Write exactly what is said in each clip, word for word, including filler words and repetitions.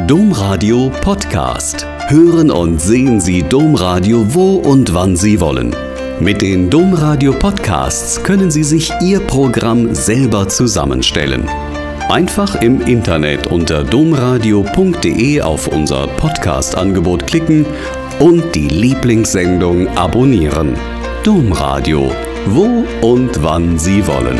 Domradio Podcast. Hören und sehen Sie Domradio wo und wann Sie wollen. Mit den Domradio Podcasts können Sie sich Ihr Programm selber zusammenstellen. Einfach im Internet unter domradio punkt de auf unser Podcast-Angebot klicken und die Lieblingssendung abonnieren. Domradio, wo und wann Sie wollen.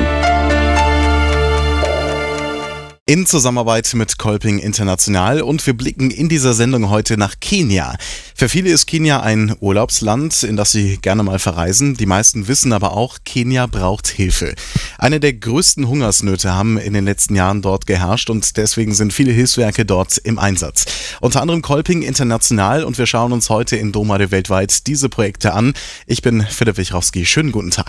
In Zusammenarbeit mit Kolping International, und wir blicken in dieser Sendung heute nach Kenia. Für viele ist Kenia ein Urlaubsland, in das sie gerne mal verreisen. Die meisten wissen aber auch, Kenia braucht Hilfe. Eine der größten Hungersnöte haben in den letzten Jahren dort geherrscht und deswegen sind viele Hilfswerke dort im Einsatz. Unter anderem Kolping International, und wir schauen uns heute in Domradio weltweit diese Projekte an. Ich bin Philipp Wichrowski. Schönen guten Tag.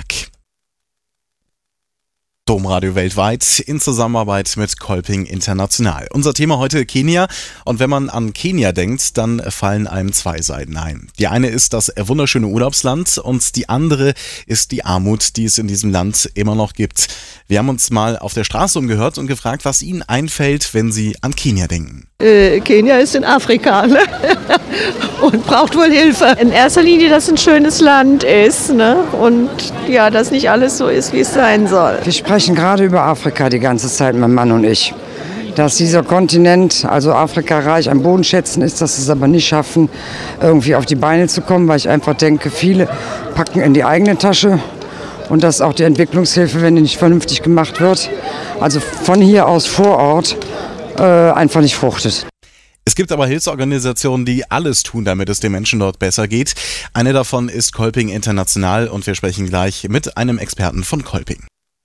Domradio weltweit in Zusammenarbeit mit Kolping International. Unser Thema heute Kenia, und wenn man an Kenia denkt, dann fallen einem zwei Seiten ein. Die eine ist das wunderschöne Urlaubsland und die andere ist die Armut, die es in diesem Land immer noch gibt. Wir haben uns mal auf der Straße umgehört und gefragt, was Ihnen einfällt, wenn Sie an Kenia denken. Äh, Kenia ist in Afrika, ne? Und braucht wohl Hilfe. In erster Linie, dass es ein schönes Land ist, ne? Und ja, dass nicht alles so ist, wie es sein soll. Wir sprechen gerade über Afrika die ganze Zeit, mein Mann und ich. Dass dieser Kontinent, also Afrika, reich an Bodenschätzen ist, dass sie es aber nicht schaffen, irgendwie auf die Beine zu kommen, weil ich einfach denke, viele packen in die eigene Tasche. Und dass auch die Entwicklungshilfe, wenn die nicht vernünftig gemacht wird, also von hier aus vor Ort, äh, einfach nicht fruchtet. Es gibt aber Hilfsorganisationen, die alles tun, damit es den Menschen dort besser geht. Eine davon ist Kolping International, und wir sprechen gleich mit einem Experten von Kolping.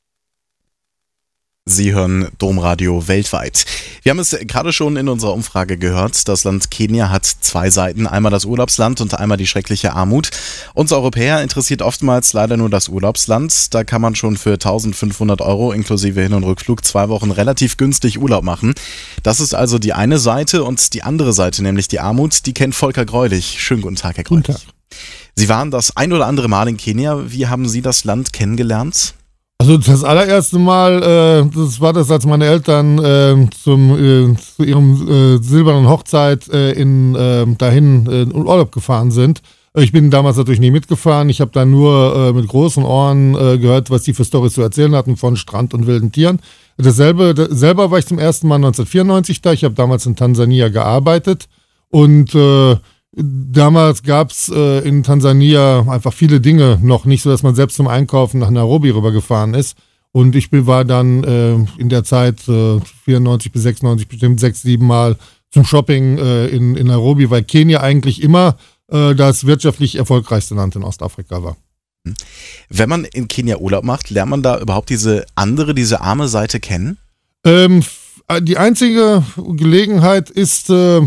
Sie hören Domradio weltweit. Wir haben es gerade schon in unserer Umfrage gehört, das Land Kenia hat zwei Seiten, einmal das Urlaubsland und einmal die schreckliche Armut. Uns Europäer interessiert oftmals leider nur das Urlaubsland. Da kann man schon für eintausendfünfhundert Euro inklusive Hin- und Rückflug zwei Wochen relativ günstig Urlaub machen. Das ist also die eine Seite, und die andere Seite, nämlich die Armut, die kennt Volker Greulich. Schönen guten Tag, Herr Greulich. Guten Tag. Sie waren das ein oder andere Mal in Kenia. Wie haben Sie das Land kennengelernt? Also das allererste Mal, äh, das war das, als meine Eltern äh, zum, äh, zu ihrem äh, silbernen Hochzeit äh, in, äh, dahin äh, in Urlaub gefahren sind. Ich bin damals natürlich nie mitgefahren. Ich habe da nur äh, mit großen Ohren äh, gehört, was die für Storys zu erzählen hatten von Strand und wilden Tieren. Dasselbe, das, selber war ich zum ersten Mal neunzehnhundertvierundneunzig da. Ich habe damals in Tansania gearbeitet, und äh, damals gab es äh, in Tansania einfach viele Dinge noch nicht, so dass man selbst zum Einkaufen nach Nairobi rübergefahren ist. Und ich bin, war dann äh, in der Zeit äh, vierundneunzig bis sechsundneunzig bestimmt sechs, sieben Mal zum Shopping äh, in, in Nairobi, weil Kenia eigentlich immer äh, das wirtschaftlich erfolgreichste Land in Ostafrika war. Wenn man in Kenia Urlaub macht, lernt man da überhaupt diese andere, diese arme Seite kennen? Ähm, die einzige Gelegenheit ist... Äh,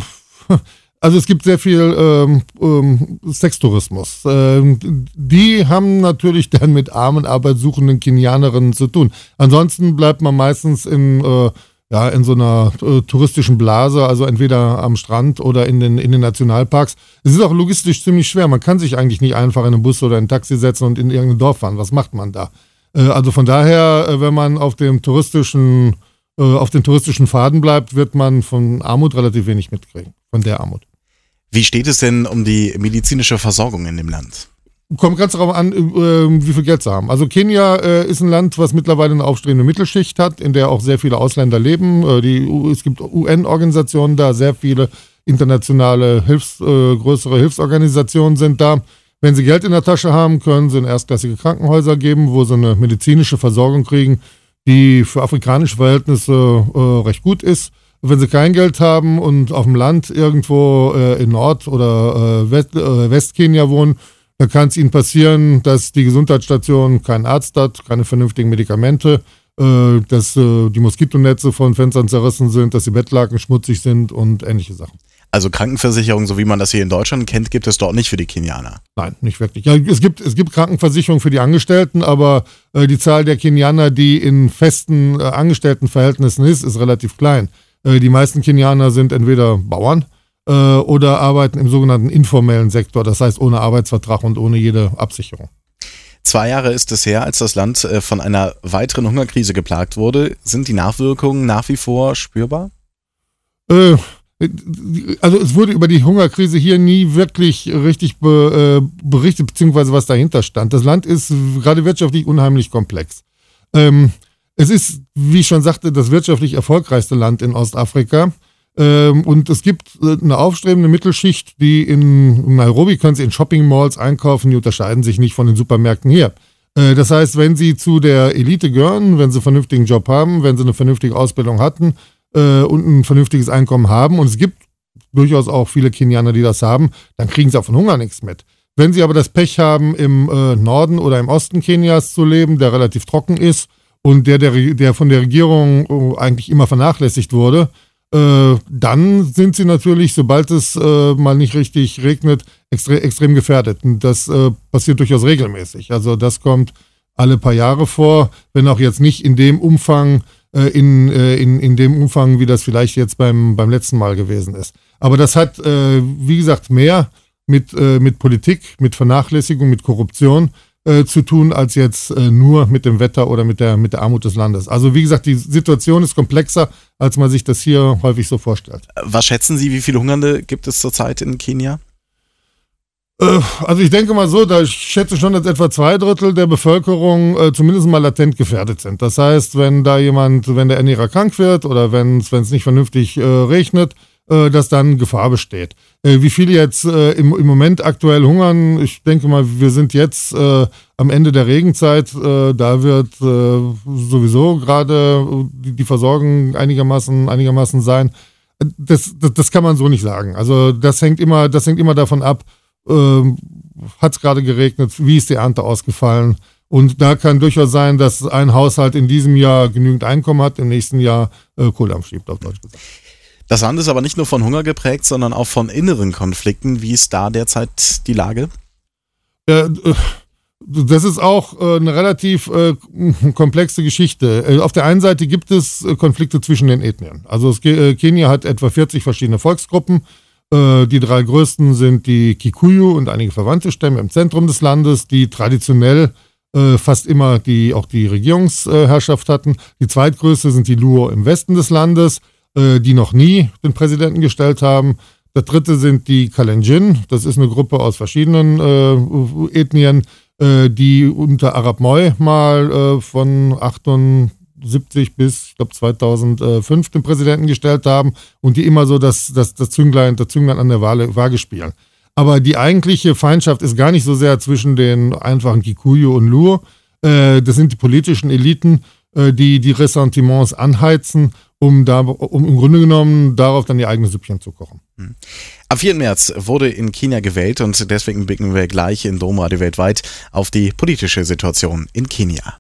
Also es gibt sehr viel ähm, ähm, Sextourismus. Ähm, die haben natürlich dann mit armen, arbeitssuchenden Kenianerinnen zu tun. Ansonsten bleibt man meistens in, äh, ja, in so einer äh, touristischen Blase, also entweder am Strand oder in den, in den Nationalparks. Es ist auch logistisch ziemlich schwer. Man kann sich eigentlich nicht einfach in einen Bus oder ein Taxi setzen und in irgendein Dorf fahren. Was macht man da? Äh, also von daher, äh, wenn man auf dem touristischen, äh, auf den touristischen Faden bleibt, wird man von Armut relativ wenig mitkriegen, von der Armut. Wie steht es denn um die medizinische Versorgung in dem Land? Kommt ganz darauf an, wie viel Geld sie haben. Also Kenia ist ein Land, was mittlerweile eine aufstrebende Mittelschicht hat, in der auch sehr viele Ausländer leben. Die, es gibt U N-Organisationen da, sehr viele internationale Hilfs-, äh, größere Hilfsorganisationen sind da. Wenn sie Geld in der Tasche haben, können sie in erstklassige Krankenhäuser geben, wo sie eine medizinische Versorgung kriegen, die für afrikanische Verhältnisse äh, recht gut ist. Wenn sie kein Geld haben und auf dem Land irgendwo äh, in Nord- oder äh, West, äh, Westkenia wohnen, dann kann es ihnen passieren, dass die Gesundheitsstation keinen Arzt hat, keine vernünftigen Medikamente, äh, dass äh, die Moskitonetze von Fenstern zerrissen sind, dass die Bettlaken schmutzig sind und ähnliche Sachen. Also Krankenversicherung, so wie man das hier in Deutschland kennt, gibt es dort nicht für die Kenianer? Nein, nicht wirklich. Ja, es gibt, es gibt Krankenversicherung für die Angestellten, aber äh, die Zahl der Kenianer, die in festen äh, Angestelltenverhältnissen ist, ist relativ klein. Die meisten Kenianer sind entweder Bauern äh, oder arbeiten im sogenannten informellen Sektor, das heißt ohne Arbeitsvertrag und ohne jede Absicherung. Zwei Jahre ist es her, als das Land äh, von einer weiteren Hungerkrise geplagt wurde. Sind die Nachwirkungen nach wie vor spürbar? Äh, Also es wurde über die Hungerkrise hier nie wirklich richtig be, äh, berichtet, beziehungsweise was dahinter stand. Das Land ist gerade wirtschaftlich unheimlich komplex. Ähm, es ist, wie ich schon sagte, das wirtschaftlich erfolgreichste Land in Ostafrika. Ähm, und es gibt eine aufstrebende Mittelschicht, die in Nairobi können sie in Shopping-Malls einkaufen, die unterscheiden sich nicht von den Supermärkten hier. Äh, das heißt, wenn sie zu der Elite gehören, wenn sie einen vernünftigen Job haben, wenn sie eine vernünftige Ausbildung hatten, und ein vernünftiges Einkommen haben, und es gibt durchaus auch viele Kenianer, die das haben, dann kriegen sie auch von Hunger nichts mit. Wenn sie aber das Pech haben, im äh, Norden oder im Osten Kenias zu leben, der relativ trocken ist und der, der, der von der Regierung äh, eigentlich immer vernachlässigt wurde, äh, dann sind sie natürlich, sobald es äh, mal nicht richtig regnet, extre- extrem gefährdet. Und das äh, passiert durchaus regelmäßig. Also das kommt alle paar Jahre vor, wenn auch jetzt nicht in dem Umfang, In, in, in dem Umfang, wie das vielleicht jetzt beim, beim letzten Mal gewesen ist. Aber das hat, äh, wie gesagt, mehr mit, äh, mit Politik, mit Vernachlässigung, mit Korruption äh, zu tun, als jetzt äh, nur mit dem Wetter oder mit der, mit der Armut des Landes. Also wie gesagt, die Situation ist komplexer, als man sich das hier häufig so vorstellt. Was schätzen Sie, wie viele Hungernde gibt es zurzeit in Kenia? Also ich denke mal so, da ich schätze schon, dass etwa zwei Drittel der Bevölkerung äh, zumindest mal latent gefährdet sind. Das heißt, wenn da jemand, wenn der Ernährer krank wird oder wenn es nicht vernünftig äh, regnet, äh, dass dann Gefahr besteht. Äh, wie viele jetzt äh, im, im Moment aktuell hungern, ich denke mal, wir sind jetzt äh, am Ende der Regenzeit, äh, da wird äh, sowieso gerade die, die Versorgung einigermaßen, einigermaßen sein. Das, das, das kann man so nicht sagen. Also das hängt immer, das hängt immer davon ab, Ähm, hat es gerade geregnet, wie ist die Ernte ausgefallen, und da kann durchaus sein, dass ein Haushalt in diesem Jahr genügend Einkommen hat, im nächsten Jahr äh, Kohldampf schiebt, auf Deutsch gesagt. Das Land ist aber nicht nur von Hunger geprägt, sondern auch von inneren Konflikten. Wie ist da derzeit die Lage? Äh, das ist auch äh, eine relativ äh, komplexe Geschichte. Äh, auf der einen Seite gibt es äh, Konflikte zwischen den Ethnien. Also es, äh, Kenia hat etwa vierzig verschiedene Volksgruppen. Die drei größten sind die Kikuyu und einige verwandte Stämme im Zentrum des Landes, die traditionell äh, fast immer die, auch die Regierungsherrschaft hatten. Die zweitgrößte sind die Luo im Westen des Landes, äh, die noch nie den Präsidenten gestellt haben. Der dritte sind die Kalenjin, das ist eine Gruppe aus verschiedenen äh, Ethnien, äh, die unter Arap Moi mal äh, von achtundsiebzig bis, ich glaube, zweitausendfünf den Präsidenten gestellt haben und die immer so das, das, das, Zünglein, das Zünglein an der Waage spielen. Aber die eigentliche Feindschaft ist gar nicht so sehr zwischen den einfachen Kikuyu und Luo. Äh, das sind die politischen Eliten, äh, die die Ressentiments anheizen, um, da, um im Grunde genommen darauf dann die eigene Süppchen zu kochen. Am vierten März wurde in Kenia gewählt und deswegen blicken wir gleich in Domradio weltweit auf die politische Situation in Kenia.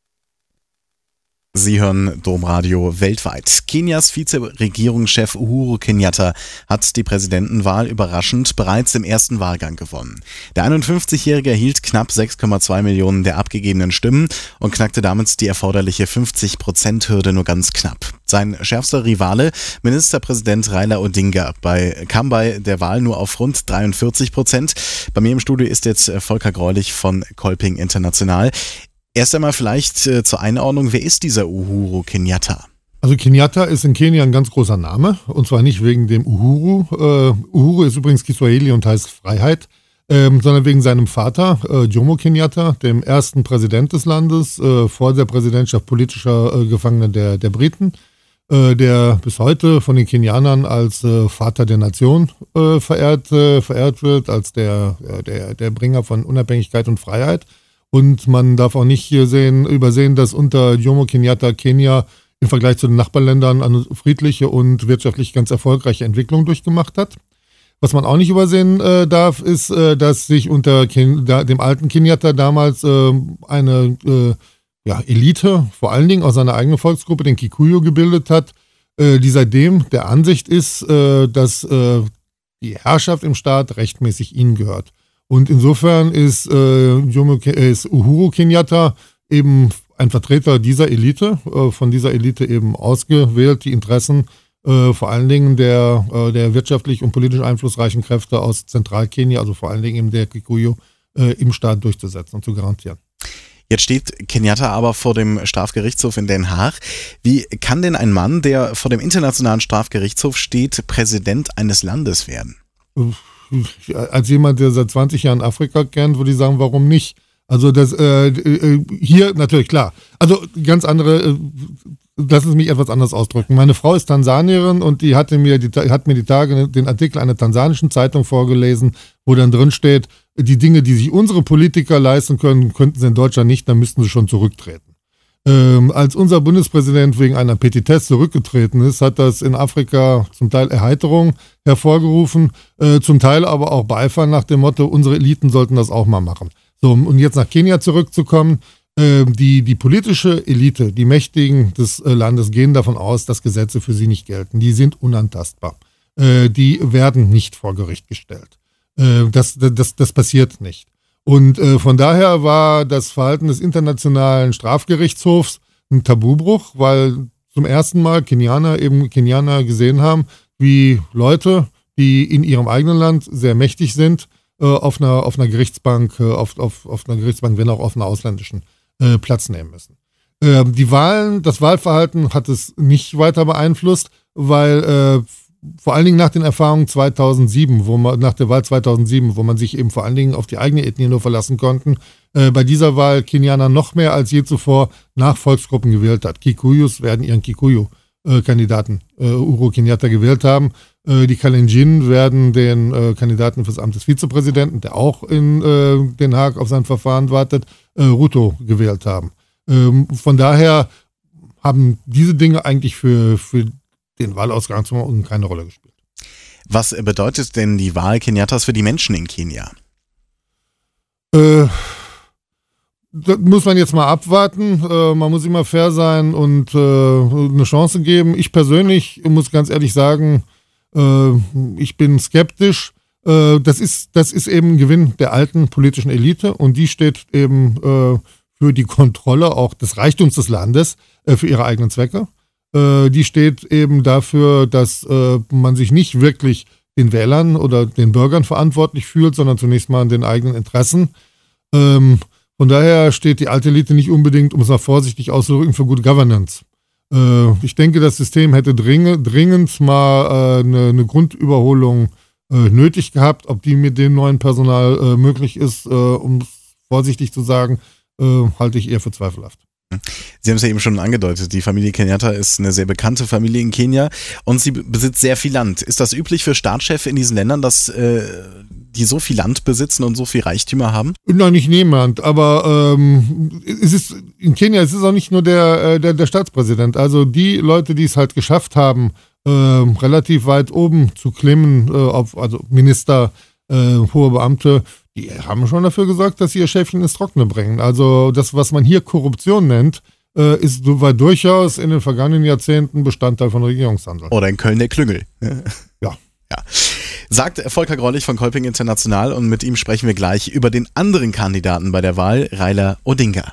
Sie hören Domradio weltweit. Kenias Vizeregierungschef Uhuru Kenyatta hat die Präsidentenwahl überraschend bereits im ersten Wahlgang gewonnen. Der einundfünfzigjährige erhielt knapp sechs Komma zwei Millionen der abgegebenen Stimmen und knackte damit die erforderliche fünfzig-Prozent-Hürde nur ganz knapp. Sein schärfster Rivale, Ministerpräsident Raila Odinga, bei, kam bei der Wahl nur auf rund dreiundvierzig Prozent. Bei mir im Studio ist jetzt Volker Greulich von Kolping International. Erst einmal vielleicht äh, zur Einordnung, wer ist dieser Uhuru Kenyatta? Also Kenyatta ist in Kenia ein ganz großer Name, und zwar nicht wegen dem Uhuru. Uh, Uhuru ist übrigens Kiswahili und heißt Freiheit, ähm, sondern wegen seinem Vater, äh, Jomo Kenyatta, dem ersten Präsident des Landes, äh, vor der Präsidentschaft politischer äh, Gefangener der, der Briten, äh, der bis heute von den Kenianern als äh, Vater der Nation äh, verehrt, äh, verehrt wird, als der, äh, der, der Bringer von Unabhängigkeit und Freiheit. Und man darf auch nicht hier sehen, übersehen, dass unter Jomo Kenyatta Kenia im Vergleich zu den Nachbarländern eine friedliche und wirtschaftlich ganz erfolgreiche Entwicklung durchgemacht hat. Was man auch nicht übersehen äh, darf, ist, äh, dass sich unter Ken- da, dem alten Kenyatta damals äh, eine äh, ja, Elite, vor allen Dingen aus seiner eigenen Volksgruppe, den Kikuyu, gebildet hat, äh, die seitdem der Ansicht ist, äh, dass äh, die Herrschaft im Staat rechtmäßig ihnen gehört. Und insofern ist, äh, Jomo, ist Uhuru Kenyatta eben ein Vertreter dieser Elite, äh, von dieser Elite eben ausgewählt, die Interessen äh, vor allen Dingen der, äh, der wirtschaftlich und politisch einflussreichen Kräfte aus Zentralkenia, also vor allen Dingen eben der Kikuyu, äh, im Staat durchzusetzen und zu garantieren. Jetzt steht Kenyatta aber vor dem Strafgerichtshof in Den Haag. Wie kann denn ein Mann, der vor dem Internationalen Strafgerichtshof steht, Präsident eines Landes werden? Als jemand, der seit zwanzig Jahren Afrika kennt, würde ich sagen, warum nicht? Also das äh, hier natürlich klar. Also ganz andere, äh, lassen Sie mich etwas anders ausdrücken. Meine Frau ist Tansanierin und die hatte mir die, hat mir die Tage den Artikel einer tansanischen Zeitung vorgelesen, wo dann drin steht, die Dinge, die sich unsere Politiker leisten können, könnten sie in Deutschland nicht, dann müssten sie schon zurücktreten. Ähm, als unser Bundespräsident wegen einer Petitesse zurückgetreten ist, hat das in Afrika zum Teil Erheiterung hervorgerufen, äh, zum Teil aber auch Beifall nach dem Motto, unsere Eliten sollten das auch mal machen. So, und jetzt nach Kenia zurückzukommen, äh, die, die politische Elite, die Mächtigen des äh, Landes gehen davon aus, dass Gesetze für sie nicht gelten. Die sind unantastbar. Äh, die werden nicht vor Gericht gestellt. Äh, das, das, das passiert nicht. Und äh, von daher war das Verhalten des Internationalen Strafgerichtshofs ein Tabubruch, weil zum ersten Mal Kenianer eben Kenianer gesehen haben, wie Leute, die in ihrem eigenen Land sehr mächtig sind, äh, auf einer auf einer Gerichtsbank, äh, auf, auf, auf einer Gerichtsbank, wenn auch auf einer ausländischen, äh, Platz nehmen müssen. Äh, die Wahlen, das Wahlverhalten hat es nicht weiter beeinflusst, weil äh, vor allen Dingen nach den Erfahrungen zweitausendsieben, wo man, nach der Wahl zweitausendsieben, wo man sich eben vor allen Dingen auf die eigene Ethnie nur verlassen konnten, äh, bei dieser Wahl Kenianer noch mehr als je zuvor nach Volksgruppen gewählt hat. Kikuyus werden ihren Kikuyu-Kandidaten äh, Uhuru Kenyatta gewählt haben. Äh, die Kalenjin werden den äh, Kandidaten fürs Amt des Vizepräsidenten, der auch in äh, Den Haag auf sein Verfahren wartet, äh, Ruto gewählt haben. Ähm, von daher haben diese Dinge eigentlich für, für den Wahlausgang keine Rolle gespielt. Was bedeutet denn die Wahl Kenyattas für die Menschen in Kenia? Äh, das muss man jetzt mal abwarten. Äh, man muss immer fair sein und äh, eine Chance geben. Ich persönlich muss ganz ehrlich sagen, äh, ich bin skeptisch. Äh, das ist, das ist eben ein Gewinn der alten politischen Elite und die steht eben äh, für die Kontrolle auch des Reichtums des Landes, äh, für ihre eigenen Zwecke. Die steht eben dafür, dass äh, man sich nicht wirklich den Wählern oder den Bürgern verantwortlich fühlt, sondern zunächst mal an den eigenen Interessen. Ähm, von daher steht die alte Elite nicht unbedingt, um es mal vorsichtig auszudrücken, für Good Governance. Äh, ich denke, das System hätte dring, dringend mal äh, eine, eine Grundüberholung äh, nötig gehabt. Ob die mit dem neuen Personal äh, möglich ist, äh, um es vorsichtig zu sagen, äh, halte ich eher für zweifelhaft. Sie haben es ja eben schon angedeutet, die Familie Kenyatta ist eine sehr bekannte Familie in Kenia und sie besitzt sehr viel Land. Ist das üblich für Staatschefs in diesen Ländern, dass äh, die so viel Land besitzen und so viel Reichtümer haben? Nein, nicht niemand, aber ähm, es ist in Kenia, es ist auch nicht nur der, der, der Staatspräsident. Also die Leute, die es halt geschafft haben, äh, relativ weit oben zu klimmen, äh, auf, also Minister, äh, hohe Beamte, die haben schon dafür gesorgt, dass sie ihr Schäfchen ins Trockene bringen. Also das, was man hier Korruption nennt, äh, ist, war durchaus in den vergangenen Jahrzehnten Bestandteil von Regierungshandel. Oder in Köln der Klüngel. Ja. Ja. Sagt Volker Greulich von Kolping International und mit ihm sprechen wir gleich über den anderen Kandidaten bei der Wahl, Raila Odinga.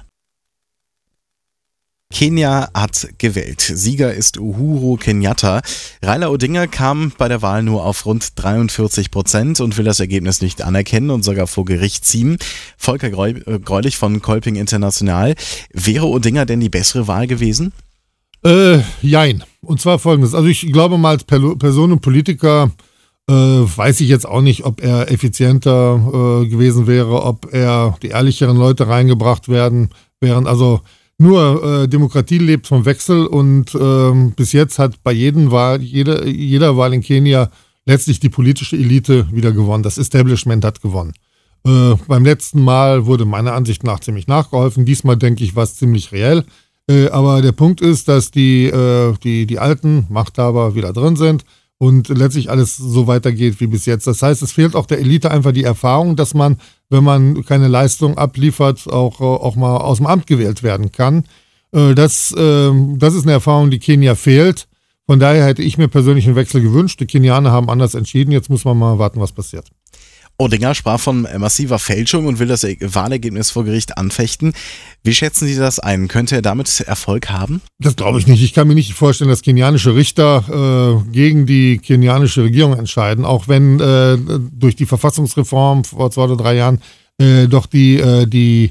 Kenia hat gewählt. Sieger ist Uhuru Kenyatta. Raila Odinga kam bei der Wahl nur auf rund dreiundvierzig Prozent und will das Ergebnis nicht anerkennen und sogar vor Gericht ziehen. Volker Greulich von Kolping International. Wäre Odinga denn die bessere Wahl gewesen? Äh, jein. Und zwar folgendes. Also ich glaube mal als Person und Politiker äh, weiß ich jetzt auch nicht, ob er effizienter äh, gewesen wäre, ob er die ehrlicheren Leute reingebracht werden wären. Also Nur äh, Demokratie lebt vom Wechsel und ähm, bis jetzt hat bei jedem Wahl, jeder, jeder Wahl in Kenia letztlich die politische Elite wieder gewonnen. Das Establishment hat gewonnen. Äh, beim letzten Mal wurde meiner Ansicht nach ziemlich nachgeholfen. Diesmal, denke ich, war es ziemlich reell. Äh, aber der Punkt ist, dass die, äh, die, die alten Machthaber wieder drin sind und letztlich alles so weitergeht wie bis jetzt. Das heißt, es fehlt auch der Elite einfach die Erfahrung, dass man, wenn man keine Leistung abliefert, auch, auch mal aus dem Amt gewählt werden kann. Das, das ist eine Erfahrung, die Kenia fehlt. Von daher hätte ich mir persönlich einen Wechsel gewünscht. Die Kenianer haben anders entschieden. Jetzt muss man mal warten, was passiert. Odinga sprach von massiver Fälschung und will das Wahlergebnis vor Gericht anfechten. Wie schätzen Sie das ein? Könnte er damit Erfolg haben? Das glaube ich nicht. Ich kann mir nicht vorstellen, dass kenianische Richter äh, gegen die kenianische Regierung entscheiden, auch wenn äh, durch die Verfassungsreform vor zwei oder drei Jahren äh, doch die, äh, die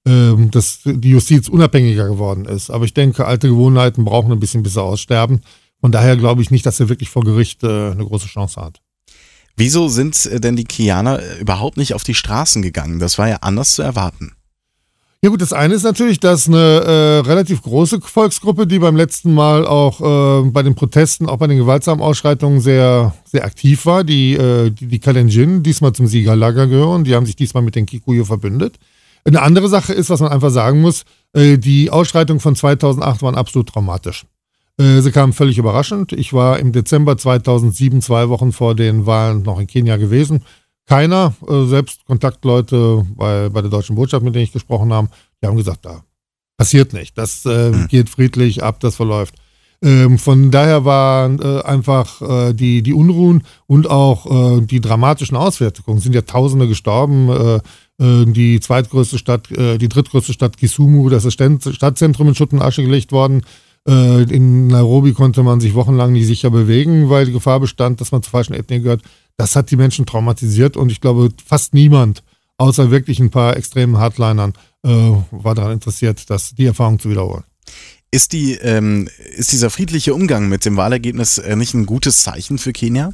ähm, dass die Justiz unabhängiger geworden ist. Aber ich denke, alte Gewohnheiten brauchen ein bisschen, bis sie aussterben. Von daher glaube ich nicht, dass er wirklich vor Gericht äh, eine große Chance hat. Wieso sind denn die Kenianer überhaupt nicht auf die Straßen gegangen? Das war ja anders zu erwarten. Ja gut, das eine ist natürlich, dass eine äh, relativ große Volksgruppe, die beim letzten Mal auch äh, bei den Protesten, auch bei den gewaltsamen Ausschreitungen sehr, sehr aktiv war, die, äh, die, die Kalenjin, diesmal zum Siegerlager gehören, die haben sich diesmal mit den Kikuyu verbündet. Eine andere Sache ist, was man einfach sagen muss, äh, die Ausschreitungen von zweitausendacht waren absolut traumatisch. Äh, sie kamen völlig überraschend. Ich war im Dezember zweitausendsieben, zwei Wochen vor den Wahlen, noch in Kenia gewesen. Keiner, äh, selbst Kontaktleute bei, bei der deutschen Botschaft, mit denen ich gesprochen habe, die haben gesagt, da passiert nicht. Das äh, mhm. geht friedlich ab, das verläuft. Ähm, von daher waren äh, einfach äh, die, die Unruhen und auch äh, die dramatischen Auswirkungen. Es sind ja Tausende gestorben. Äh, äh, die zweitgrößte Stadt, äh, die drittgrößte Stadt Kisumu, das ist Stadtzentrum in Schutt und Asche gelegt worden. Äh, in Nairobi konnte man sich wochenlang nicht sicher bewegen, weil die Gefahr bestand, dass man zur falschen Ethnie gehört. Das hat die Menschen traumatisiert und ich glaube, fast niemand, außer wirklich ein paar extremen Hardlinern, äh, war daran interessiert, das, die Erfahrung zu wiederholen. Ist, die, ähm, ist dieser friedliche Umgang mit dem Wahlergebnis äh, nicht ein gutes Zeichen für Kenia?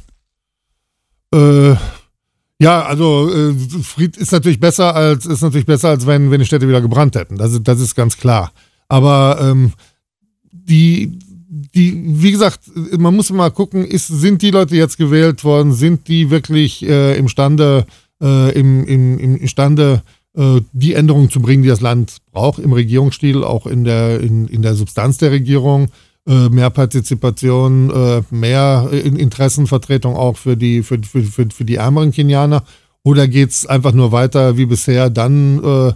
Äh, ja, also äh, Fried ist natürlich besser, als ist natürlich besser, als wenn, wenn die Städte wieder gebrannt hätten. Das ist, das ist ganz klar. Aber ähm, die Die, wie gesagt, man muss mal gucken, ist, sind die Leute jetzt gewählt worden, sind die wirklich äh, imstande, äh, im, im, im imstande, äh, die Änderungen zu bringen, die das Land braucht, im Regierungsstil, auch in der, in, in der Substanz der Regierung, äh, mehr Partizipation, äh, mehr Interessenvertretung auch für die, für, für, für, für die ärmeren Kenianer, oder geht's einfach nur weiter wie bisher, dann äh,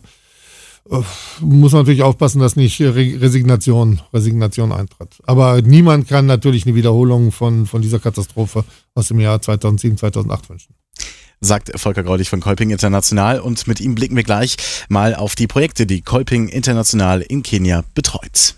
muss man natürlich aufpassen, dass nicht Resignation, Resignation eintritt. Aber niemand kann natürlich eine Wiederholung von, von dieser Katastrophe aus dem Jahr zweitausendsieben, zweitausendacht wünschen. Sagt Volker Greulich von Kolping International, und mit ihm blicken wir gleich mal auf die Projekte, die Kolping International in Kenia betreut.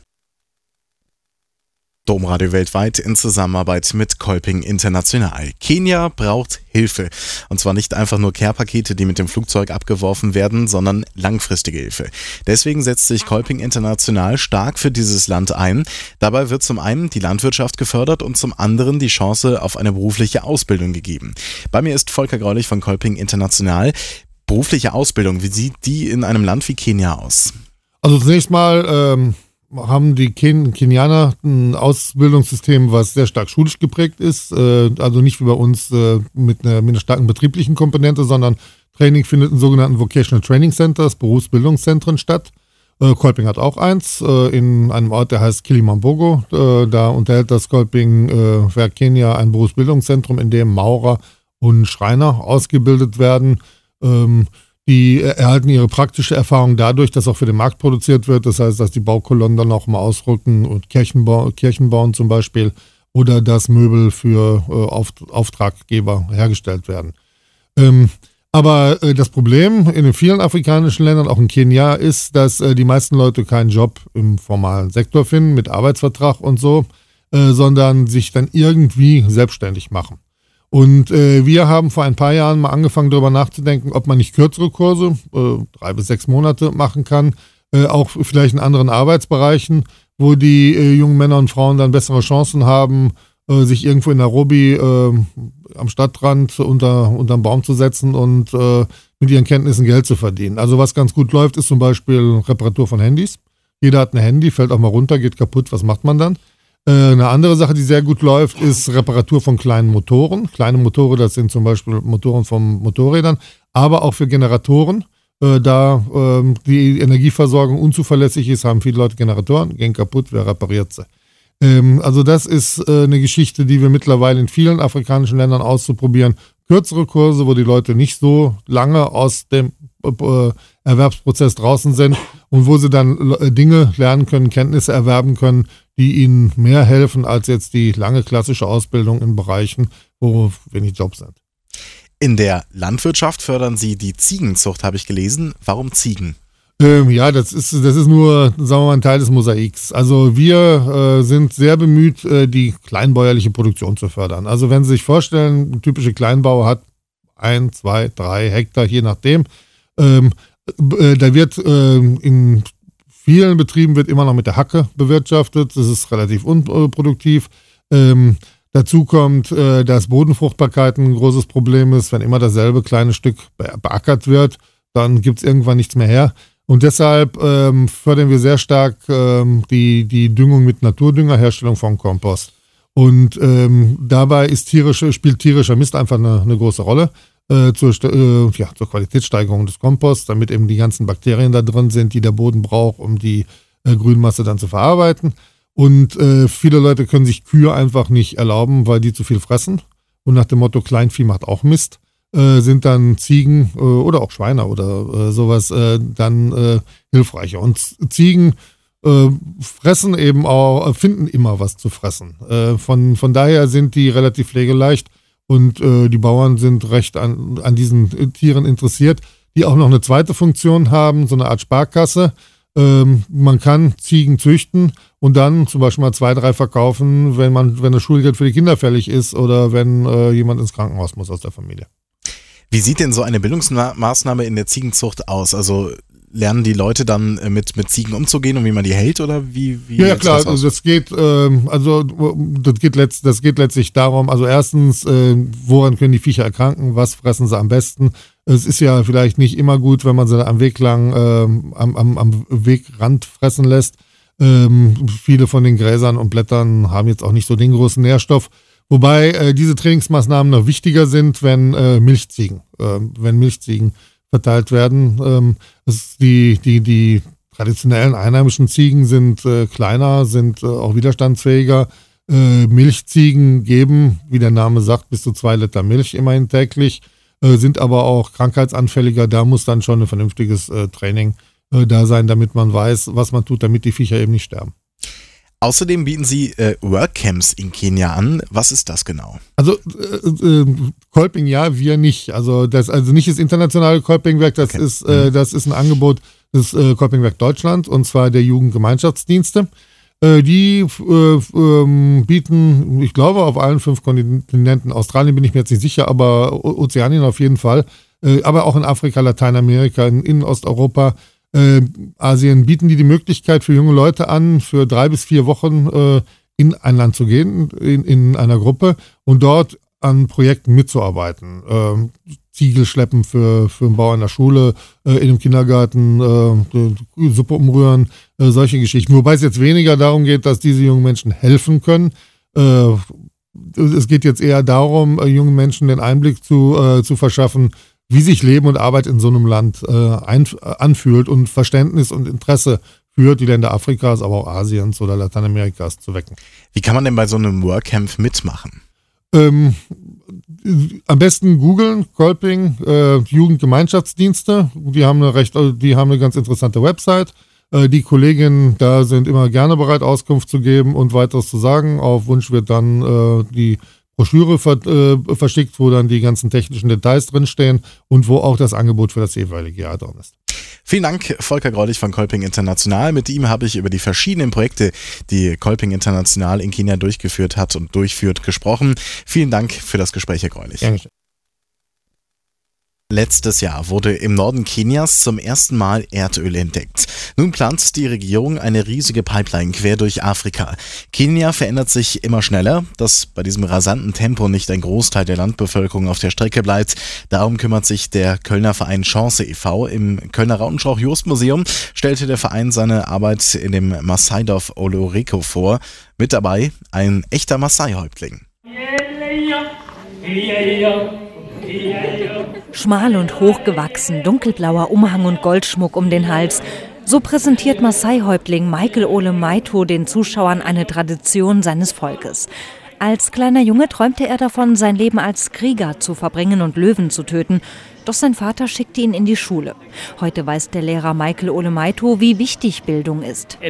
Domradio weltweit in Zusammenarbeit mit Kolping International. Kenia braucht Hilfe. Und zwar nicht einfach nur Care-Pakete, die mit dem Flugzeug abgeworfen werden, sondern langfristige Hilfe. Deswegen setzt sich Kolping International stark für dieses Land ein. Dabei wird zum einen die Landwirtschaft gefördert und zum anderen die Chance auf eine berufliche Ausbildung gegeben. Bei mir ist Volker Greulich von Kolping International. Berufliche Ausbildung, wie sieht die in einem Land wie Kenia aus? Also zunächst mal ähm haben die Ken- Kenianer ein Ausbildungssystem, was sehr stark schulisch geprägt ist, äh, also nicht wie bei uns äh, mit, einer, mit einer starken betrieblichen Komponente, sondern Training findet in sogenannten Vocational Training Centers, Berufsbildungszentren statt. Äh, Kolping hat auch eins äh, in einem Ort, der heißt Kilimambogo. Äh, da unterhält das Kolping äh, Werk Kenia ein Berufsbildungszentrum, in dem Maurer und Schreiner ausgebildet werden. Ähm, Die erhalten ihre praktische Erfahrung dadurch, dass auch für den Markt produziert wird. Das heißt, dass die Baukolonnen dann auch mal ausrücken und Kirchen, ba- Kirchen bauen zum Beispiel, oder dass Möbel für äh, Auf- Auftraggeber hergestellt werden. Ähm, aber äh, das Problem in den vielen afrikanischen Ländern, auch in Kenia, ist, dass äh, die meisten Leute keinen Job im formalen Sektor finden, mit Arbeitsvertrag und so, äh, sondern sich dann irgendwie selbstständig machen. Und äh, wir haben vor ein paar Jahren mal angefangen, darüber nachzudenken, ob man nicht kürzere Kurse, äh, drei bis sechs Monate machen kann, äh, auch vielleicht in anderen Arbeitsbereichen, wo die äh, jungen Männer und Frauen dann bessere Chancen haben, äh, sich irgendwo in Nairobi äh, am Stadtrand unter unterm Baum zu setzen und äh, mit ihren Kenntnissen Geld zu verdienen. Also was ganz gut läuft, ist zum Beispiel Reparatur von Handys. Jeder hat ein Handy, fällt auch mal runter, geht kaputt, was macht man dann? Eine andere Sache, die sehr gut läuft, ist Reparatur von kleinen Motoren. Kleine Motoren, das sind zum Beispiel Motoren von Motorrädern, aber auch für Generatoren. Äh, da äh, die Energieversorgung unzuverlässig ist, haben viele Leute Generatoren, gehen kaputt, wer repariert sie? Ähm, also das ist äh, eine Geschichte, die wir mittlerweile in vielen afrikanischen Ländern auszuprobieren. Kürzere Kurse, wo die Leute nicht so lange aus dem äh, Erwerbsprozess draußen sind und wo sie dann äh, Dinge lernen können, Kenntnisse erwerben können, die ihnen mehr helfen als jetzt die lange klassische Ausbildung in Bereichen, wo wenig Jobs sind. In der Landwirtschaft fördern Sie die Ziegenzucht, habe ich gelesen. Warum Ziegen? Ähm, ja, das ist, das ist nur, sagen wir mal, ein Teil des Mosaiks. Also wir äh, sind sehr bemüht, äh, die kleinbäuerliche Produktion zu fördern. Also wenn Sie sich vorstellen, ein typischer Kleinbauer hat ein, zwei, drei Hektar, je nachdem. Ähm, Äh, da wird äh, in vielen Betrieben wird immer noch mit der Hacke bewirtschaftet. Das ist relativ unproduktiv. Ähm, dazu kommt, äh, dass Bodenfruchtbarkeit ein großes Problem ist. Wenn immer dasselbe kleine Stück be- beackert wird, dann gibt es irgendwann nichts mehr her. Und deshalb ähm, fördern wir sehr stark ähm, die, die Düngung mit Naturdünger, Herstellung von Kompost. Und ähm, dabei ist tierische, spielt tierischer Mist einfach eine, eine große Rolle. Äh, zur, äh, ja, zur Qualitätssteigerung des Komposts, damit eben die ganzen Bakterien da drin sind, die der Boden braucht, um die äh, Grünmasse dann zu verarbeiten. Und äh, viele Leute können sich Kühe einfach nicht erlauben, weil die zu viel fressen. Und nach dem Motto Kleinvieh macht auch Mist, äh, sind dann Ziegen äh, oder auch Schweine oder äh, sowas äh, dann äh, hilfreicher. Und Ziegen äh, fressen eben auch, finden immer was zu fressen. Äh, von, von daher sind die relativ pflegeleicht. Und äh, die Bauern sind recht an, an diesen Tieren interessiert, die auch noch eine zweite Funktion haben, so eine Art Sparkasse. Ähm, man kann Ziegen züchten und dann zum Beispiel mal zwei, drei verkaufen, wenn man, wenn das Schulgeld für die Kinder fällig ist oder wenn äh, jemand ins Krankenhaus muss aus der Familie. Wie sieht denn so eine Bildungsmaßnahme in der Ziegenzucht aus? Also lernen die Leute dann mit, mit Ziegen umzugehen und wie man die hält oder wie? wie ja, ja klar, das, also das geht, ähm, also das geht, letzt, das geht letztlich darum, also erstens, äh, woran können die Viecher erkranken, was fressen sie am besten? Es ist ja vielleicht nicht immer gut, wenn man sie am Weg lang, äh, am, am, am Wegrand fressen lässt. Ähm, viele von den Gräsern und Blättern haben jetzt auch nicht so den großen Nährstoff. Wobei äh, diese Trainingsmaßnahmen noch wichtiger sind, wenn äh, Milchziegen, äh, wenn Milchziegen verteilt werden. Ähm, es, die, die, die traditionellen einheimischen Ziegen sind äh, kleiner, sind äh, auch widerstandsfähiger. Äh, Milchziegen geben, wie der Name sagt, bis zu zwei Liter Milch immerhin täglich, äh, sind aber auch krankheitsanfälliger. Da muss dann schon ein vernünftiges äh, Training äh, da sein, damit man weiß, was man tut, damit die Viecher eben nicht sterben. Außerdem bieten Sie äh, Workcamps in Kenia an. Was ist das genau? Also äh, äh, Kolping ja, wir nicht. Also das also nicht das internationale Kolpingwerk, das okay. ist äh, das ist ein Angebot des äh, Kolpingwerk Deutschland und zwar der Jugendgemeinschaftsdienste. Äh, die äh, äh, bieten, ich glaube, auf allen fünf Kontinenten, Australien bin ich mir jetzt nicht sicher, aber o- Ozeanien auf jeden Fall, äh, aber auch in Afrika, Lateinamerika, in, in Osteuropa, Äh, Asien bieten die die Möglichkeit für junge Leute an, für drei bis vier Wochen äh, in ein Land zu gehen, in, in einer Gruppe und dort an Projekten mitzuarbeiten. Äh, Ziegel schleppen für, für einen Bauer in der Schule, äh, in einem Kindergarten, äh, Suppe umrühren, äh, solche Geschichten. Wobei es jetzt weniger darum geht, dass diese jungen Menschen helfen können. Äh, es geht jetzt eher darum, äh, jungen Menschen den Einblick zu, äh, zu verschaffen, wie sich Leben und Arbeit in so einem Land äh, ein, äh, anfühlt und Verständnis und Interesse für die Länder Afrikas, aber auch Asiens oder Lateinamerikas zu wecken. Wie kann man denn bei so einem Workcamp mitmachen? Ähm, am besten googeln, Kolping, äh, Jugendgemeinschaftsdienste. Die haben eine recht, die haben eine ganz interessante Website. Äh, die Kolleginnen da sind immer gerne bereit, Auskunft zu geben und weiteres zu sagen. Auf Wunsch wird dann äh, die Broschüre ver, äh, verschickt, wo dann die ganzen technischen Details drinstehen und wo auch das Angebot für das jeweilige Jahr drin ist. Vielen Dank, Volker Greulich von Kolping International. Mit ihm habe ich über die verschiedenen Projekte, die Kolping International in Kenia durchgeführt hat und durchführt, gesprochen. Vielen Dank für das Gespräch, Herr Greulich. Gerne. Letztes Jahr wurde im Norden Kenias zum ersten Mal Erdöl entdeckt. Nun plant die Regierung eine riesige Pipeline quer durch Afrika. Kenia verändert sich immer schneller, dass bei diesem rasanten Tempo nicht ein Großteil der Landbevölkerung auf der Strecke bleibt. Darum kümmert sich der Kölner Verein Chance e V Im Kölner Rautenstrauch-Jost-Museum stellte der Verein seine Arbeit in dem Maasai-Dorf Oloreko vor. Mit dabei ein echter Maasai-Häuptling. Schmal und hochgewachsen, dunkelblauer Umhang und Goldschmuck um den Hals. So präsentiert Maasai-Häuptling Michael Ole Maito den Zuschauern eine Tradition seines Volkes. Als kleiner Junge träumte er davon, sein Leben als Krieger zu verbringen und Löwen zu töten. Doch sein Vater schickte ihn in die Schule. Heute weiß der Lehrer Michael Ole Maito, wie wichtig Bildung ist.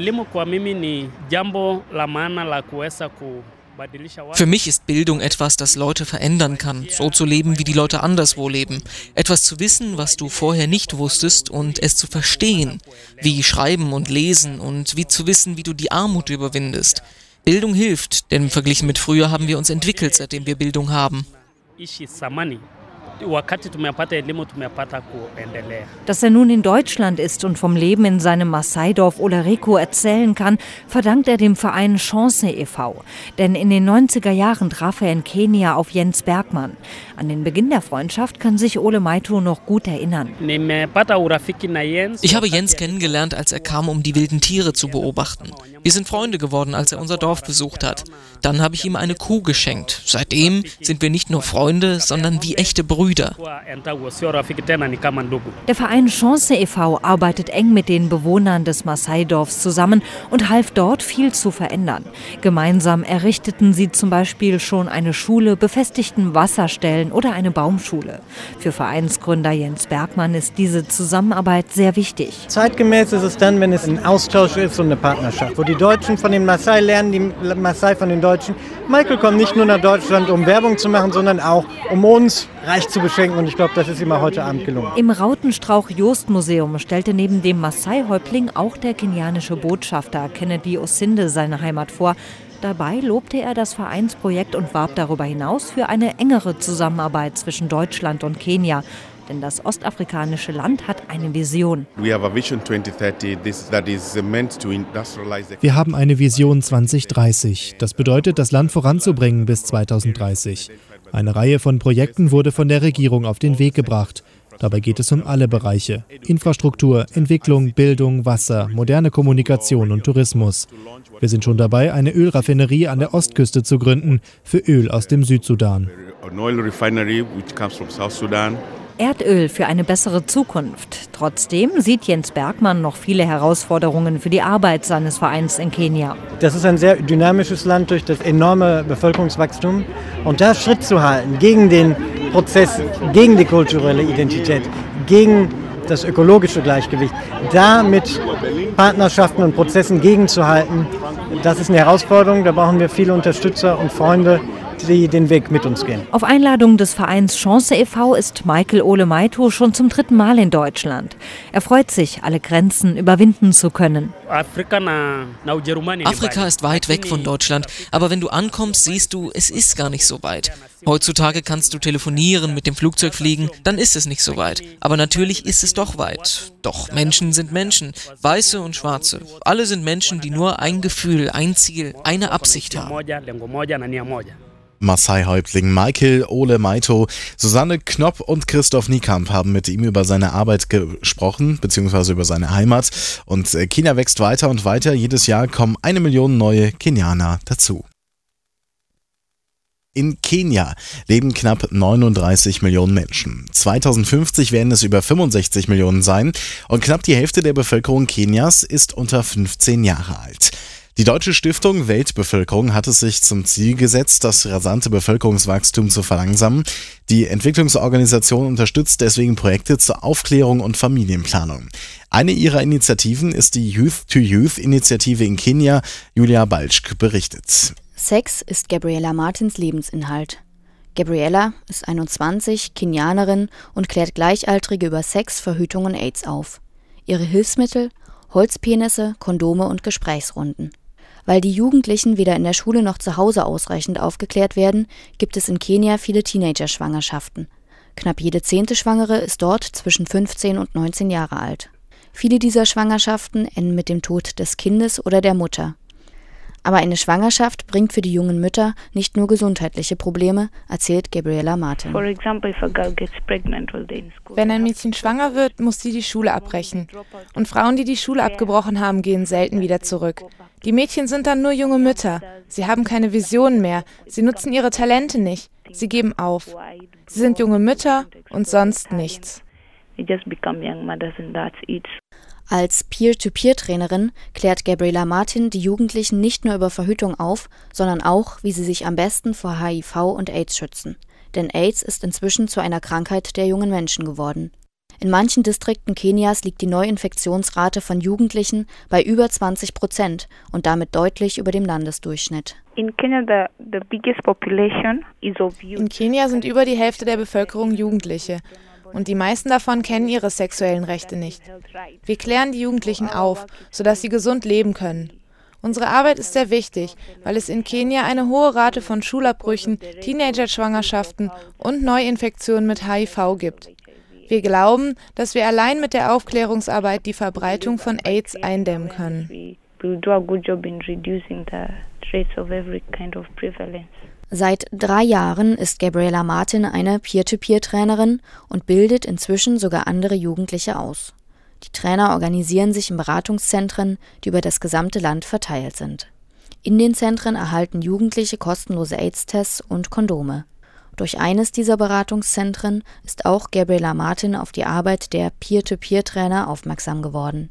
Für mich ist Bildung etwas, das Leute verändern kann, so zu leben, wie die Leute anderswo leben. Etwas zu wissen, was du vorher nicht wusstest und es zu verstehen, wie Schreiben und Lesen und wie zu wissen, wie du die Armut überwindest. Bildung hilft, denn verglichen mit früher haben wir uns entwickelt, seitdem wir Bildung haben. Dass er nun in Deutschland ist und vom Leben in seinem Maasai-Dorf Olereko erzählen kann, verdankt er dem Verein Chance e V Denn in den neunziger Jahren traf er in Kenia auf Jens Bergmann. An den Beginn der Freundschaft kann sich Ole Maito noch gut erinnern. Ich habe Jens kennengelernt, als er kam, um die wilden Tiere zu beobachten. Wir sind Freunde geworden, als er unser Dorf besucht hat. Dann habe ich ihm eine Kuh geschenkt. Seitdem sind wir nicht nur Freunde, sondern wie echte Brüder. Der Verein Chance e V arbeitet eng mit den Bewohnern des Maasai-Dorfs zusammen und half dort viel zu verändern. Gemeinsam errichteten sie zum Beispiel schon eine Schule, befestigten Wasserstellen oder eine Baumschule. Für Vereinsgründer Jens Bergmann ist diese Zusammenarbeit sehr wichtig. Zeitgemäß ist es dann, wenn es ein Austausch ist und eine Partnerschaft, wo die Deutschen von den Maasai lernen, die Maasai von den Deutschen. Michael kommt nicht nur nach Deutschland, um Werbung zu machen, sondern auch, um uns reich zu beschenken. Und ich glaube, das ist ihm auch heute Abend gelungen. Im Rautenstrauch-Jost-Museum stellte neben dem Maasai-Häuptling auch der kenianische Botschafter Kennedy Osinde seine Heimat vor. Dabei lobte er das Vereinsprojekt und warb darüber hinaus für eine engere Zusammenarbeit zwischen Deutschland und Kenia. Denn das ostafrikanische Land hat eine Vision. Wir haben eine Vision zwanzig dreißig. Das bedeutet, das Land voranzubringen bis zweitausenddreißig. Eine Reihe von Projekten wurde von der Regierung auf den Weg gebracht. Dabei geht es um alle Bereiche: Infrastruktur, Entwicklung, Bildung, Wasser, moderne Kommunikation und Tourismus. Wir sind schon dabei, eine Ölraffinerie an der Ostküste zu gründen für Öl aus dem Südsudan. Erdöl für eine bessere Zukunft. Trotzdem sieht Jens Bergmann noch viele Herausforderungen für die Arbeit seines Vereins in Kenia. Das ist ein sehr dynamisches Land durch das enorme Bevölkerungswachstum. Und da Schritt zu halten gegen den Prozess, gegen die kulturelle Identität, gegen das ökologische Gleichgewicht, da mit Partnerschaften und Prozessen gegenzuhalten, das ist eine Herausforderung. Da brauchen wir viele Unterstützer und Freunde, die den Weg mit uns gehen. Auf Einladung des Vereins Chance e V ist Michael Ole Maito schon zum dritten Mal in Deutschland. Er freut sich, alle Grenzen überwinden zu können. Afrika ist weit weg von Deutschland, aber wenn du ankommst, siehst du, es ist gar nicht so weit. Heutzutage kannst du telefonieren, mit dem Flugzeug fliegen, dann ist es nicht so weit. Aber natürlich ist es doch weit. Doch Menschen sind Menschen, Weiße und Schwarze. Alle sind Menschen, die nur ein Gefühl, ein Ziel, eine Absicht haben. Maasai-Häuptling Michael Ole Maito, Susanne Knopp und Christoph Niekamp haben mit ihm über seine Arbeit gesprochen, beziehungsweise über seine Heimat. Und Kenia wächst weiter und weiter. Jedes Jahr kommen eine Million neue Kenianer dazu. In Kenia leben knapp neununddreißig Millionen Menschen. zweitausendfünfzig werden es über fünfundsechzig Millionen sein und knapp die Hälfte der Bevölkerung Kenias ist unter fünfzehn Jahre alt. Die Deutsche Stiftung Weltbevölkerung hat es sich zum Ziel gesetzt, das rasante Bevölkerungswachstum zu verlangsamen. Die Entwicklungsorganisation unterstützt deswegen Projekte zur Aufklärung und Familienplanung. Eine ihrer Initiativen ist die Youth-to-Youth-Initiative in Kenia. Julia Balczk berichtet. Sex ist Gabriella Martins Lebensinhalt. Gabriella ist einundzwanzig, Kenianerin und klärt Gleichaltrige über Sex, Verhütung und AIDS auf. Ihre Hilfsmittel: Holzpenisse, Kondome und Gesprächsrunden. Weil die Jugendlichen weder in der Schule noch zu Hause ausreichend aufgeklärt werden, gibt es in Kenia viele Teenager-Schwangerschaften. Knapp jede zehnte Schwangere ist dort zwischen fünfzehn und neunzehn Jahre alt. Viele dieser Schwangerschaften enden mit dem Tod des Kindes oder der Mutter. Aber eine Schwangerschaft bringt für die jungen Mütter nicht nur gesundheitliche Probleme, erzählt Gabriella Martin. Wenn ein Mädchen schwanger wird, muss sie die Schule abbrechen. Und Frauen, die die Schule abgebrochen haben, gehen selten wieder zurück. Die Mädchen sind dann nur junge Mütter. Sie haben keine Visionen mehr. Sie nutzen ihre Talente nicht. Sie geben auf. Sie sind junge Mütter und sonst nichts. Als Peer-to-Peer-Trainerin klärt Gabriella Martin die Jugendlichen nicht nur über Verhütung auf, sondern auch, wie sie sich am besten vor H I V und AIDS schützen. Denn AIDS ist inzwischen zu einer Krankheit der jungen Menschen geworden. In manchen Distrikten Kenias liegt die Neuinfektionsrate von Jugendlichen bei über zwanzig Prozent und damit deutlich über dem Landesdurchschnitt. In Kenia sind über die Hälfte der Bevölkerung Jugendliche. Und die meisten davon kennen ihre sexuellen Rechte nicht. Wir klären die Jugendlichen auf, sodass sie gesund leben können. Unsere Arbeit ist sehr wichtig, weil es in Kenia eine hohe Rate von Schulabbrüchen, Teenager-Schwangerschaften und Neuinfektionen mit H I V gibt. Wir glauben, dass wir allein mit der Aufklärungsarbeit die Verbreitung von AIDS eindämmen können. Seit drei Jahren ist Gabriela Martin eine Peer-to-Peer-Trainerin und bildet inzwischen sogar andere Jugendliche aus. Die Trainer organisieren sich in Beratungszentren, die über das gesamte Land verteilt sind. In den Zentren erhalten Jugendliche kostenlose AIDS-Tests und Kondome. Durch eines dieser Beratungszentren ist auch Gabriela Martin auf die Arbeit der Peer-to-Peer-Trainer aufmerksam geworden.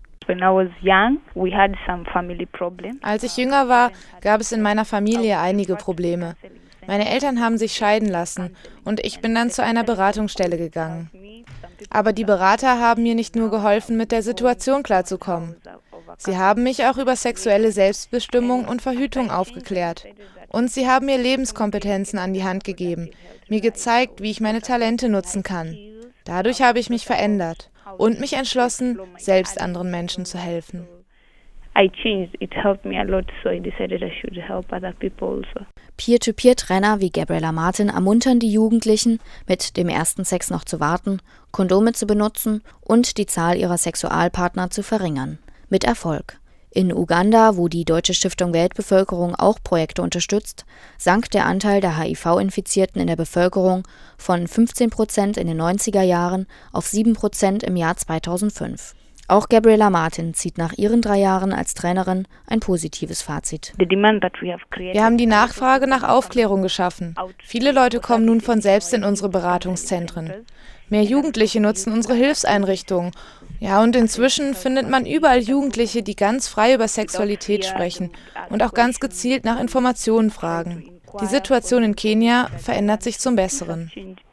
Als ich jünger war, gab es in meiner Familie einige Probleme. Meine Eltern haben sich scheiden lassen und ich bin dann zu einer Beratungsstelle gegangen. Aber die Berater haben mir nicht nur geholfen, mit der Situation klarzukommen. Sie haben mich auch über sexuelle Selbstbestimmung und Verhütung aufgeklärt. Und sie haben mir Lebenskompetenzen an die Hand gegeben, mir gezeigt, wie ich meine Talente nutzen kann. Dadurch habe ich mich verändert und mich entschlossen, selbst anderen Menschen zu helfen. Peer-to-Peer-Trainer wie Gabriela Martin ermuntern die Jugendlichen, mit dem ersten Sex noch zu warten, Kondome zu benutzen und die Zahl ihrer Sexualpartner zu verringern. Mit Erfolg. In Uganda, wo die Deutsche Stiftung Weltbevölkerung auch Projekte unterstützt, sank der Anteil der H I V-Infizierten in der Bevölkerung von fünfzehn Prozent in den neunziger Jahren auf sieben Prozent im Jahr zweitausendfünf. Auch Gabriela Martin zieht nach ihren drei Jahren als Trainerin ein positives Fazit. Wir haben die Nachfrage nach Aufklärung geschaffen. Viele Leute kommen nun von selbst in unsere Beratungszentren. Mehr Jugendliche nutzen unsere Hilfseinrichtungen. Ja, und inzwischen findet man überall Jugendliche, die ganz frei über Sexualität sprechen und auch ganz gezielt nach Informationen fragen. Die Situation in Kenia verändert sich zum Besseren.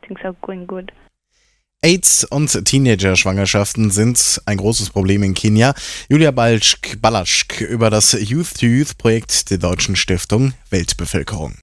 AIDS und Teenager-Schwangerschaften sind ein großes Problem in Kenia. Julia Balaschk über das Youth-to-Youth-Projekt der Deutschen Stiftung Weltbevölkerung.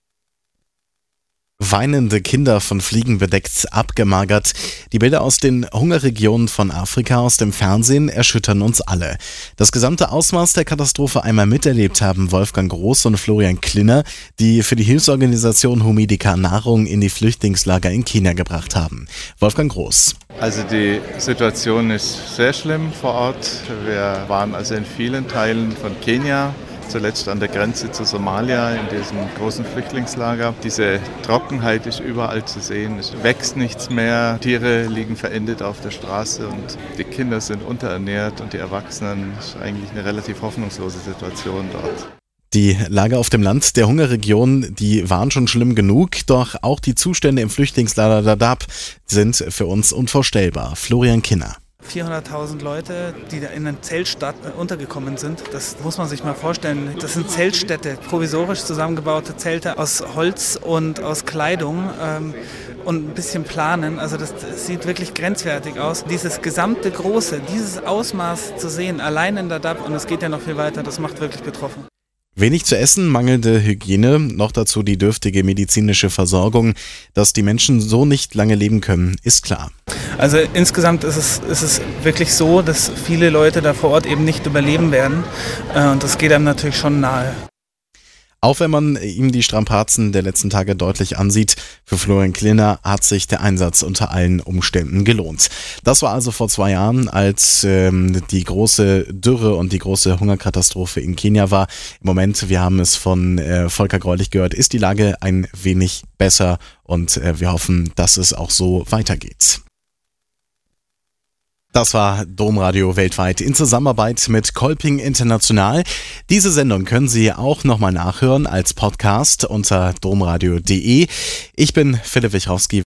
Weinende Kinder von Fliegen bedeckt, abgemagert. Die Bilder aus den Hungerregionen von Afrika aus dem Fernsehen erschüttern uns alle. Das gesamte Ausmaß der Katastrophe einmal miterlebt haben Wolfgang Groß und Florian Klinner, die für die Hilfsorganisation Humedica Nahrung in die Flüchtlingslager in Kenia gebracht haben. Wolfgang Groß. Also die Situation ist sehr schlimm vor Ort. Wir waren also in vielen Teilen von Kenia, zuletzt an der Grenze zu Somalia in diesem großen Flüchtlingslager. Diese Trockenheit ist überall zu sehen, es wächst nichts mehr, Tiere liegen verendet auf der Straße und die Kinder sind unterernährt und die Erwachsenen. Es ist eigentlich eine relativ hoffnungslose Situation dort. Die Lager auf dem Land der Hungerregion, die waren schon schlimm genug, doch auch die Zustände im Flüchtlingslager Dadaab sind für uns unvorstellbar. Florian Kinner. vierhunderttausend Leute, die da in einer Zeltstadt untergekommen sind. Das muss man sich mal vorstellen. Das sind Zeltstädte, provisorisch zusammengebaute Zelte aus Holz und aus Kleidung ähm, und ein bisschen Planen. Also das, das sieht wirklich grenzwertig aus. Dieses gesamte Große, dieses Ausmaß zu sehen, allein in Dadaab, und es geht ja noch viel weiter, das macht wirklich betroffen. Wenig zu essen, mangelnde Hygiene, noch dazu die dürftige medizinische Versorgung. Dass die Menschen so nicht lange leben können, ist klar. Also insgesamt ist es, ist es wirklich so, dass viele Leute da vor Ort eben nicht überleben werden. Und das geht einem natürlich schon nahe. Auch wenn man ihm die Strapazen der letzten Tage deutlich ansieht, für Florian Klinner hat sich der Einsatz unter allen Umständen gelohnt. Das war also vor zwei Jahren, als ähm, die große Dürre und die große Hungerkatastrophe in Kenia war. Im Moment, wir haben es von äh, Volker Greulich gehört, ist die Lage ein wenig besser und äh, wir hoffen, dass es auch so weitergeht. Das war Domradio weltweit in Zusammenarbeit mit Kolping International. Diese Sendung können Sie auch nochmal nachhören als Podcast unter domradio punkt de. Ich bin Philipp Wichrowski.